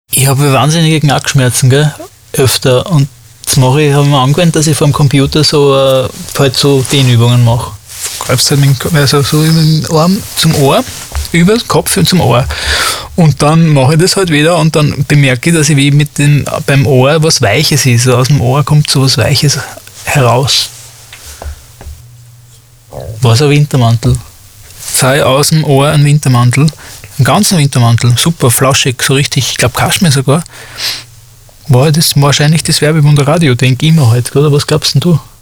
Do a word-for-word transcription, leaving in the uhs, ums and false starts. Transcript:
Ich habe wahnsinnige Knackschmerzen, gell? Öfter. Und das mache ich, habe ich mir angewöhnt, dass ich vor dem Computer so, äh, halt so Dehnübungen mache. Greifst halt mit dem, also so mit dem Arm zum Ohr, über den Kopf und zum Ohr. Und dann mache ich das halt wieder und dann bemerke ich, dass ich wie mit dem, beim Ohr was Weiches ist. So aus dem Ohr kommt so was Weiches heraus. Was ein Wintermantel. Zwei aus dem Ohr einen Wintermantel. Einen ganzen Wintermantel. Super, flauschig, so richtig, ich glaube Kaschmir sogar. War das wahrscheinlich das Werbewunder Radio, denke ich mir halt, oder? Was glaubst denn du?